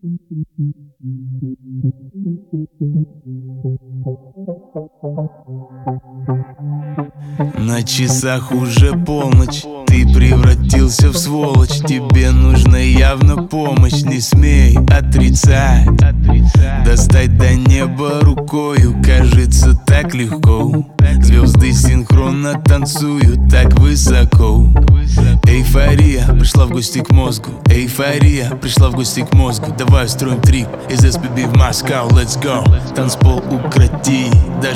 На часах уже полночь, ты превратился в сволочь. Тебе нужна явно помощь, не смей отрицать. Достать до неба рукою, кажется так легко. Звезды синхронно танцуют так высоко. Эйфория пришла в гости к мозгу. Эйфория пришла в гости к мозгу. Давай устроим трип из SBB в Москву. Let's go. Танцпол укроти до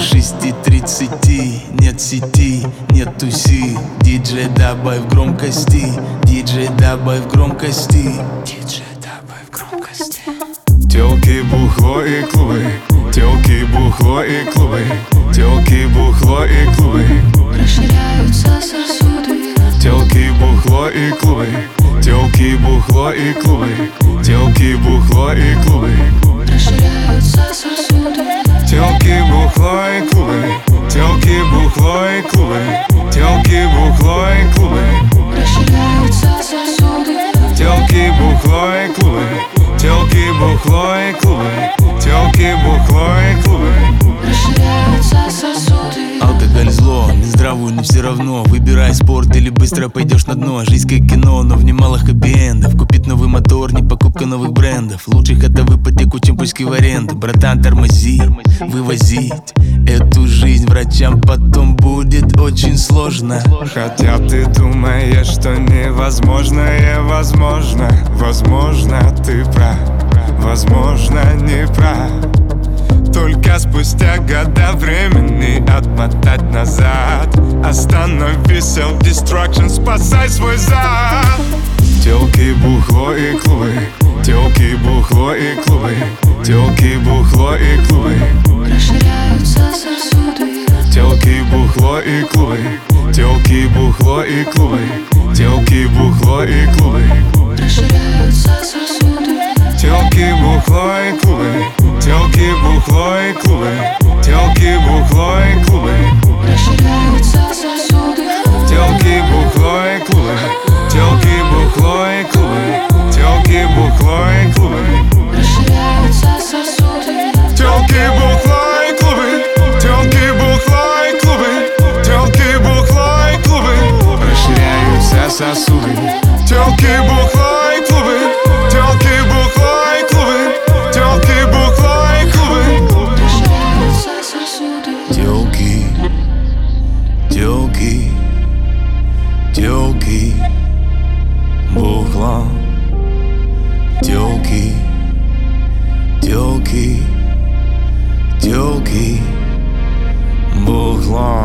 6:30. Нет сети, нет туси. Диджей, добавь громкости. Диджей, добавь громкости. Диджей, добавь громкости. Тёлки, бухло и клубы. Тёлки, бухло и клубы. Тёлки, бухло и клубы. Расширяются сосуды. Тёлки, бухло и клубы. Тёлки, бухло и клубы. Тёлки, бухло и клубы. Расширяются сосуды. Тёлки, бухло и клубы. Тёлки, бухло и клубы. Тёлки, бухло и клубы. Расширяются сосуды. Тёлки, бухло и клубы. Тёлки, бухло и клубы. Тёлки, бухло и клубы. Расширяются сосуды. Алкоголь зло, нездравую, но все равно. Выбирай спорт или быстро пойдешь на дно. Жизнь как кино, но в немало хэппи-эндов. Купить новый мотор, не покупка новых брендов. Лучше хотя в ипотеку, чем пуськи в аренду. Братан, тормози, вывозить эту жизнь врачам потом будет очень сложно. Хотя ты думаешь, что невозможное возможно. Возможно, ты прав, возможно, не прав. Только спустя года времени отмотать назад. Останови self-destruction, спасай свой зад. Тёлки, бухло и клубы. Тёлки, бухло и клубы. Тёлки, бухло и клубы. Расширяются сосуды. Тёлки, бухло и клубы. Тёлки, бухло и клубы. Тёлки, бухло и клубы. Расширяются сосуды. Тёлки, бухло и клубы. Тёлки, бухло и клубы. Тёлки, бухло и клубы. Расширяются сосуды. Тёлки, бухло и клубы. Тёлки, бухло и клубы. Тёлки, бухло и клубы. Расширяются сосуды. Тёлки, бухло и клубы. Тёлки, бухло и клубы. Тёлки, бухло и клубы. Расширяются сосуды. Тёлки, бухло и клубы. Тёлки, бухло и клубы. Тёлки, бухло и клубы. Расширяются сосуды. Тёлки, тёлки, тёлки, бухло. Тёлки, тёлки, тёлки, бухло.